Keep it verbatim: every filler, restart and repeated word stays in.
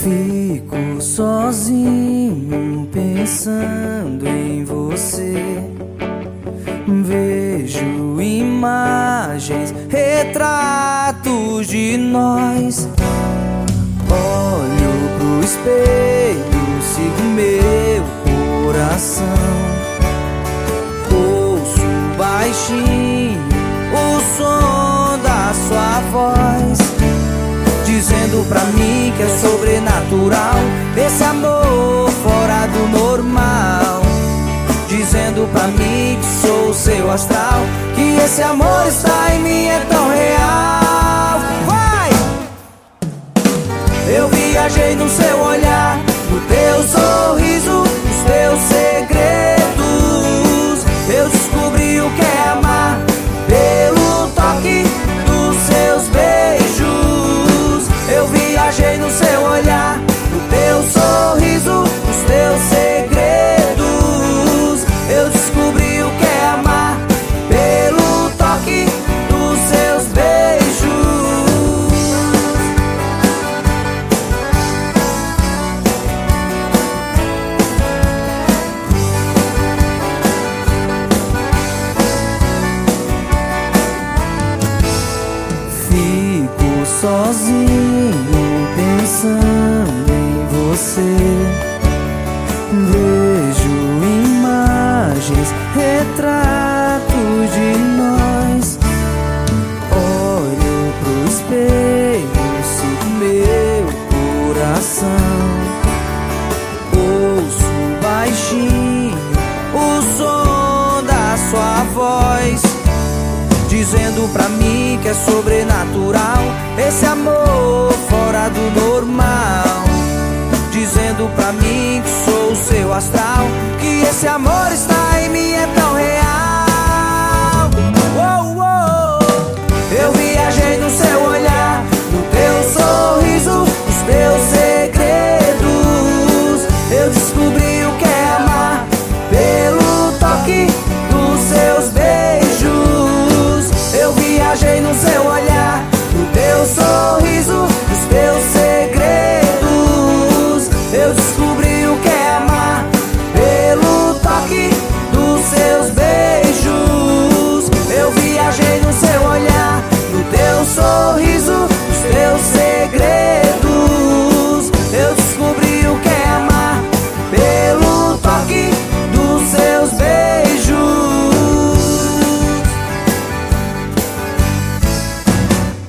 Fico sozinho pensando em você. Vejo imagens, retratos de nós. Olho pro espelho, sigo meu coração. Ouço baixinho o som da sua voz, dizendo pra mim que é sobrenatural esse amor fora do normal. Dizendo pra mim que sou o seu astral, que esse amor está em mim, é tão real. Vai! Eu viajei no seu olhar, no teu sorriso, nos teus segredos. Eu descobri o que é amar pelo toque dos seus beijos. Eu viajei no seu olhar, no teu sorriso, nos teus segredos. Eu descobri o que é amar pelo toque dos seus beijos. Fico sozinho pensando em você. Vejo imagens, retratos de nós. Olho pro espelho, sigo meu coração. Ouço baixinho o som da sua voz, dizendo pra mim que é sobrenatural esse amor fora do normal. Dizendo pra mim que sou o seu astral, que esse amor está em mim, é tão real. Oh, oh. Eu viajei no seu olhar, no teu sorriso, nos teus segredos. Eu descobri o que é amar pelo toque dos seus beijos. Eu viajei no seu olhar, no teu sorriso, nos teus segredos. Eu descobri